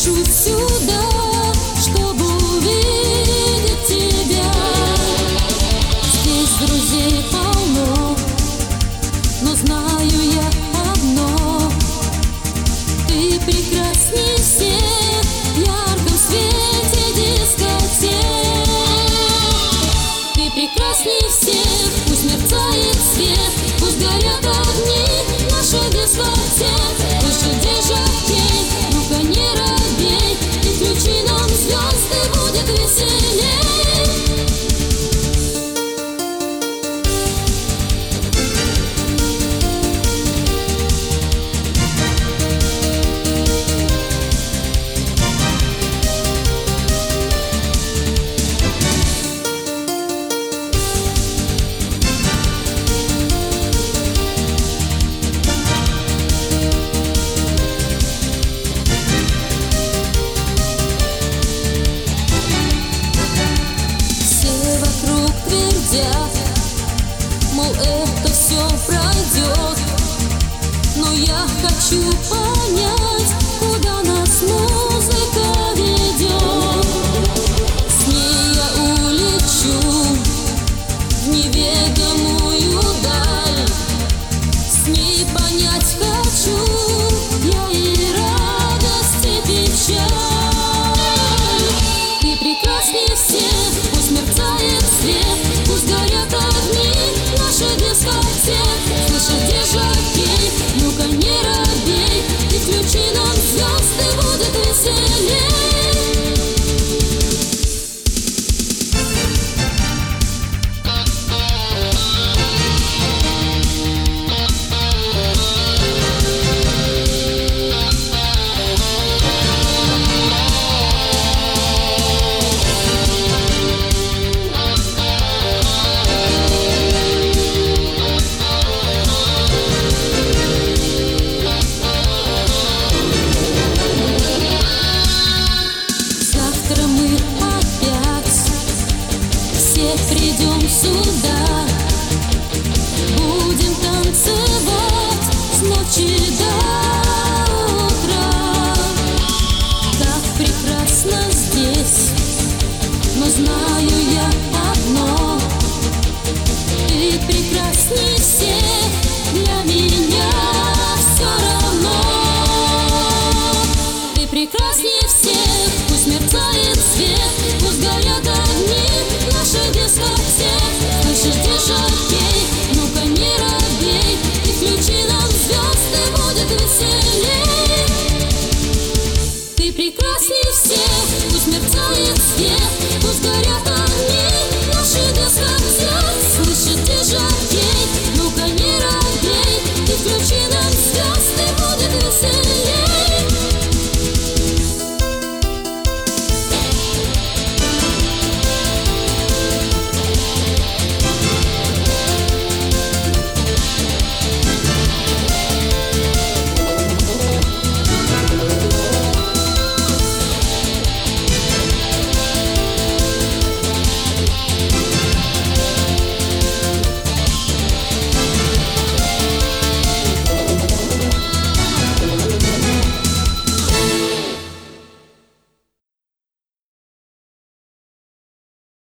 спешу сюда, чтобы увидеть тебя. Здесь друзей полно, но знаю я одно: ты прекрасней всех в ярком свете дискотек. Ты прекрасней всех, пусть мерцает свет, пусть горят огни наших дискотек. Выше держакей, ну-ка не робей, и включи нам звезды, будет веселей. Мол, это все пройдет, но я хочу понять, куда нас музыка ведет. С ней я улечу в неведомую даль, с ней понять хочу я и радость, и печаль. Ты прекрасней всех, пусть мерцает свет, пусть горят огни наших дискотек. Слышь, держакей, ну-ка не робей, и включи нам звезды, будет веселей. Завтра мы опять все придем сюда.